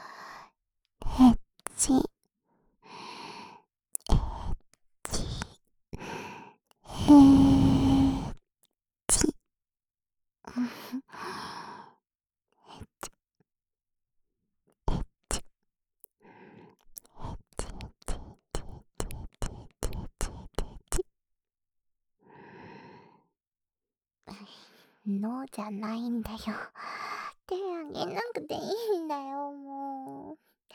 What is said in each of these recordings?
エッチ、エッチ、エッチ。ノーじゃないんだよ。手あげなくていいんだよ、もう。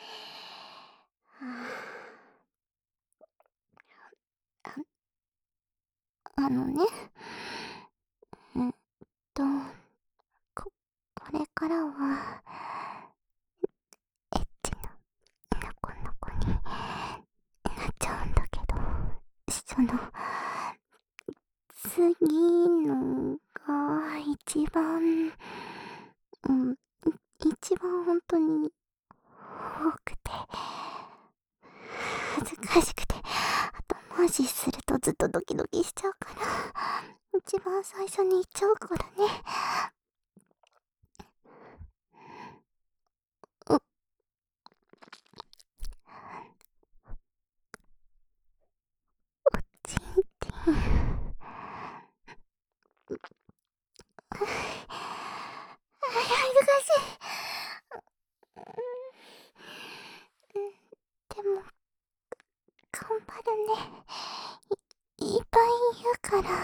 あのね、うんと、こ、これからは、エッチなこの子になっちゃうんだけど、次のが一番、うん、一番本当に多くて、恥ずかしくて、後回しするとずっとドキドキしちゃうから、一番最初に言っちゃうからね。お、ちんちん。恥ずかしい。でも、頑張るね。いっぱい言うから、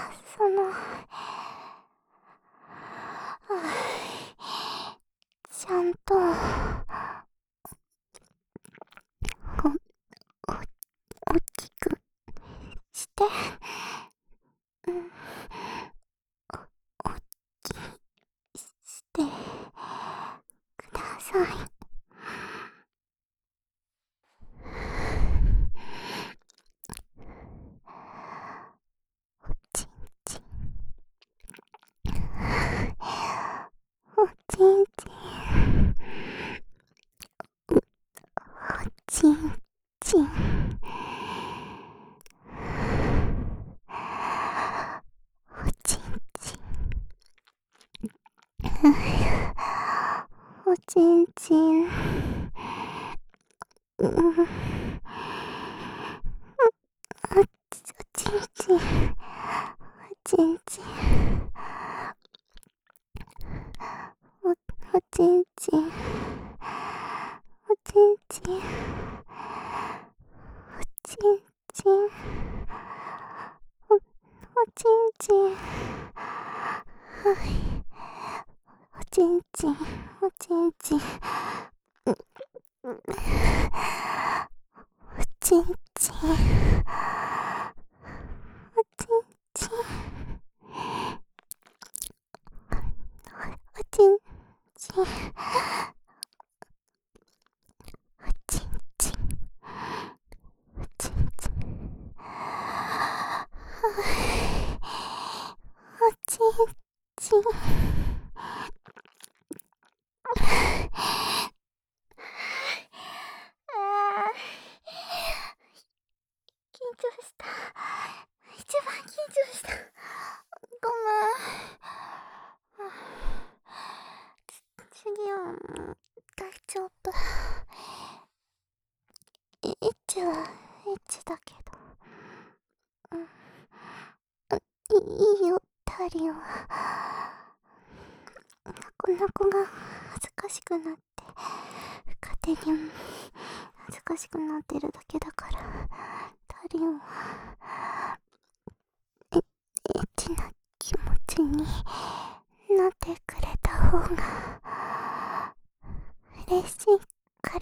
ちゃんと、お、大きくして、うん、大きくしてください。おちんちん、おちんちん、おちんちん、おちんちん、おちんちん、うん、おちんちん、おちんちん、おちんちん、おちんちん、おちんちん、おちんちん、はい、おちんちん、おちんちん、おちんちん、おちんちん、おちんちん、おちんちん、おちんちん、おちんちん。緊張した。一番緊張した。ごめん。次はもう大丈夫。エッチはエッチだけど。 いいよ、タリオ。なこなこが恥ずかしくなって、勝手に恥ずかしくなってるだけだから、タリオはエッチな気持ちになってくれた方が嬉しいから。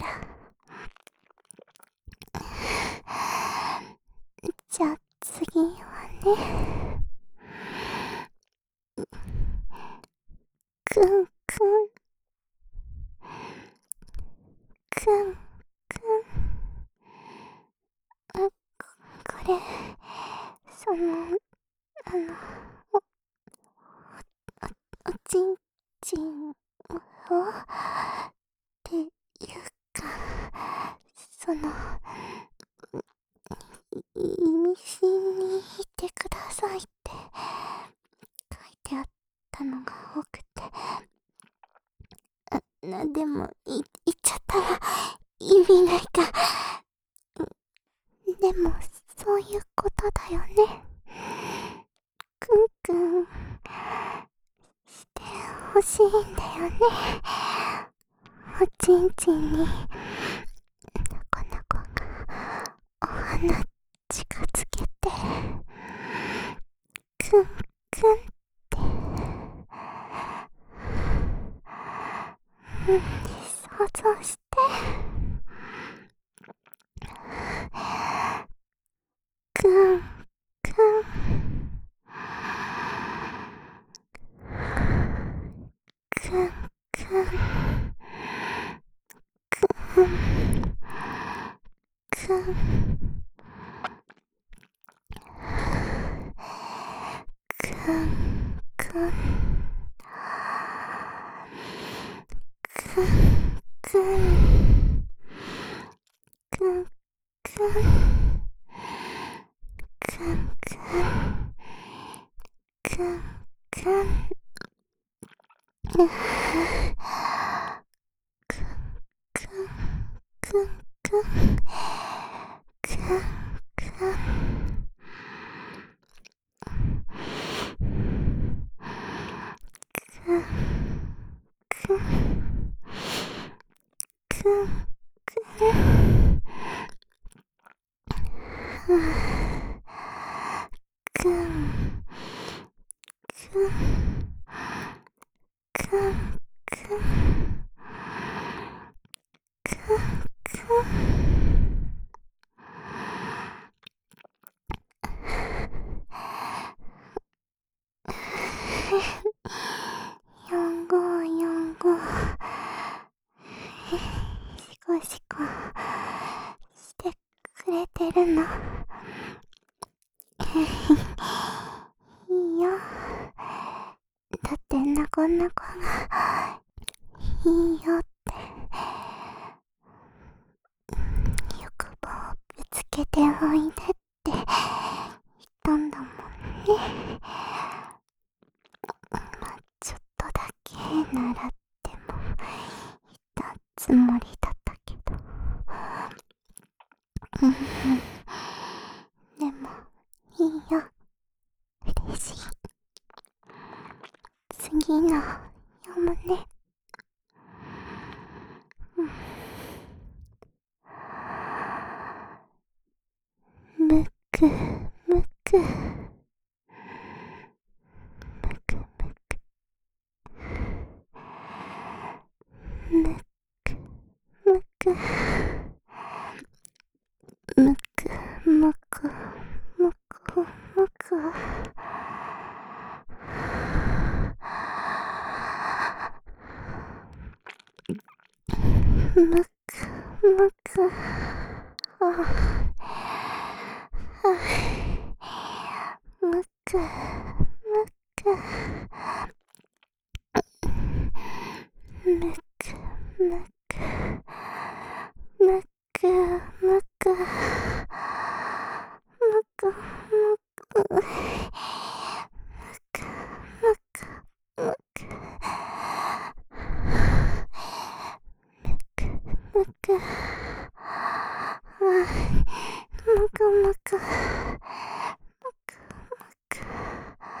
じゃあ次はね、くんくんくんくん、これあのおおちんちんをっていうか、意味深に言ってくださいって書いてあったのが多くて、でも言っちゃったら意味ないか。でもそういうことだよね。くんくんしてほしいんだよね。おちんちんになこなこがお花近づけて、くんくんって想像して、くんくんくんくんくんくんくんくんくんくんくんくんくんくんくんくんくんくん4545シコシコしてくれてるの。いいよ。だってなこなこがいいよって欲望をぶつけておいでって言ったんだもんね。まあちょっとだけ習ってもいたつもりだったけど、でもいいよ、嬉しい。次の読むね。むくむくむくむくむくむくむくむくむくむくむく、むくむくむくむくむくむくむくむくむくむくむくむくむくむくむくむく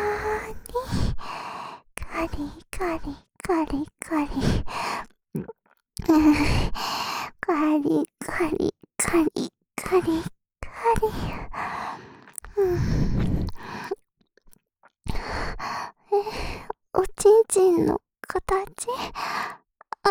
カリカリカリカリカリカリカリカリカリおちんちんの形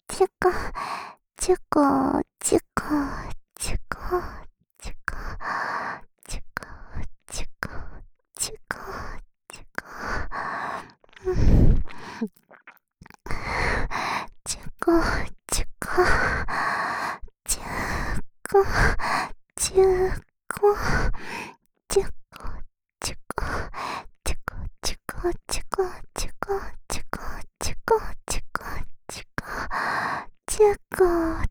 ちゅこ、ちゅこ、ちゅこ、ちゅこ、ちゅこ、ちゅこ、ちゅこ、ちゅこ、ちゅこ、うん、ちゅこ、ちゅこ、ちゅこ、ちゅこ、ちゅこ、ちゅこ、ちゅこ、ちゅこ、ちゅこ、ちゅこ、ちゅこ、ちゅこ、ちゅこ、ちゅこ、ちゅこ、